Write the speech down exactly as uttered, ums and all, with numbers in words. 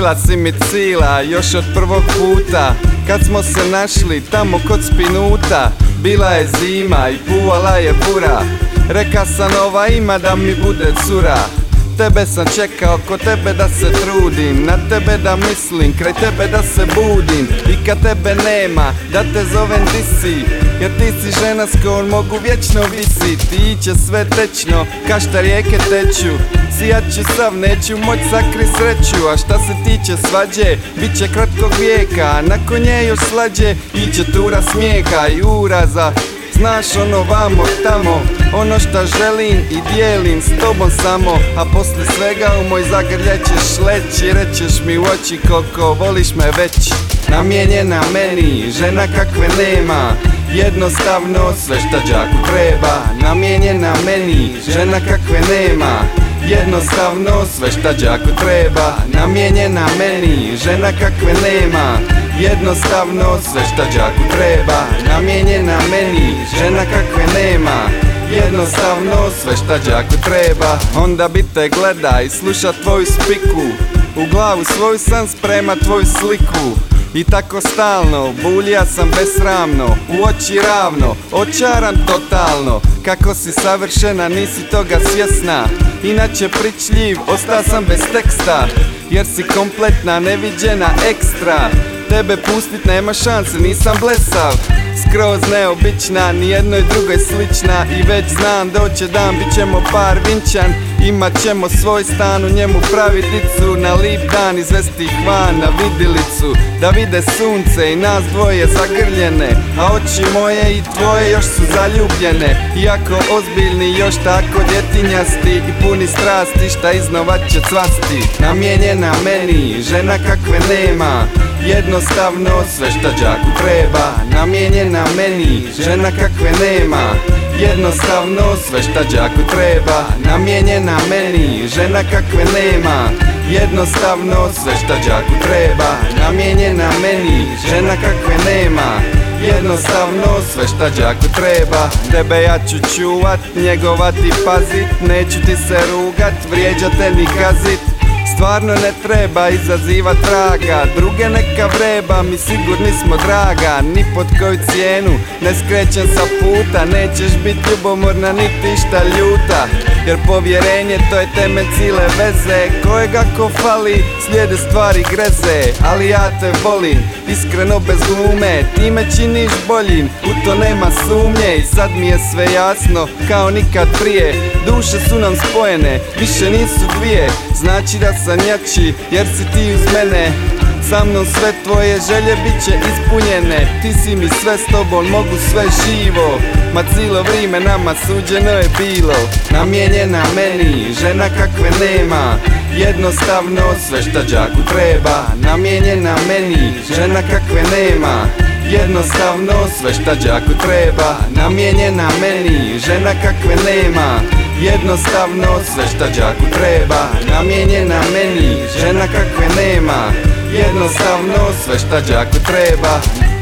Bila si mi cila još od prvog puta, kad smo se našli tamo kod Spinuta. Bila je zima i puvala je bura, reka sam ova ima da mi bude cura. Tebe sam čekao, ko tebe da se trudim, na tebe da mislim, kraj tebe da se budim. I kad tebe nema, da te zovem di si, jer ti si žena s kojom mogu vječno visit. Ti će sve tečno, ka šta rijeke teču, sijat ću sav, neću moć sakri sreću. A šta se tiče svađe, bit će kratkog vijeka, nakon nje još slađe, iće tura smijeha i uraza. Znaš ono vamo tamo, ono šta želim i dijelim s tobom samo. A posle svega u moj zagrljaj ćeš leći, rećeš mi u oči koliko voliš me već. Namijenjena meni, žena kakve nema, jednostavno sve šta đaku treba. Namijenjena meni, žena kakve nema, jednostavno sve šta đaku treba. Namijenjena meni, žena kakve nema, jednostavno sve šta đaku treba. Namijenjena meni, žena kakve nema, jednostavno sve šta đaku treba. Onda bi te gleda i sluša tvoju spiku, u glavu svoju sam sprema tvoju sliku. I tako stalno, bulja sam besramno, u oči ravno, očaran totalno. Kako si savršena, nisi toga svjesna, inače pričljiv, ostao sam bez teksta. Jer si kompletna, neviđena, ekstra, tebe pustit nema šanse, nisam blesav. Skroz neobična, nijednoj drugoj slična. I već znam doće dan, bit ćemo par vinčan, imat ćemo svoj stan, u njemu pravi dicu. Na lip dan izvesti ih van na vidilicu, da vide sunce i nas dvoje zagrljene. A oči moje i tvoje još su zaljubljene, iako ozbiljni još tako djetinjasti i puni strasti šta iznova će cvasti. Namijenjena meni, žena kakve nema, jednostavno sve šta đaku treba. Namijenjena meni, žena kakve nema, jednostavno sve šta đaku treba. Namijenjena meni, žena kakve nema, jednostavno sve šta đaku treba. Namijenjena meni, žena kakve nema, jednostavno sve šta đaku treba. Tebe ja ću čuvat, njegovat i pazit, neću ti se rugat, vrijeđat te ni kazit. Stvarno ne treba izazivat traga, druge neka vreba, mi sigurni smo draga. Ni pod koju cijenu ne skrećem sa puta, nećeš bit ljubomorna niti šta ljuta. Jer povjerenje to je temelj cijele veze, kojega ko fali slijede stvari greze. Ali ja te volim, iskreno bez glume, ti me činiš boljim, u to nema sumnje. I sad mi je sve jasno, kao nikad prije, duše su nam spojene, više nisu dvije. Znači da sam jači, jer si ti uz mene, sa mnom sve tvoje želje bit će ispunjene. Ti si mi sve, s tobom mogu sve živo, ma cijelo vrijeme nama suđeno je bilo. Namijenjena meni, žena kakve nema, jednostavno sve šta đaku treba. Namijenjena meni, žena kakve nema, jednostavno sve šta đaku treba. Namijenjena meni, žena kakve nema, jednostavno sve šta đaku treba. Namijenjena meni, žena kakve nema, jednostavno sve šta đaku treba.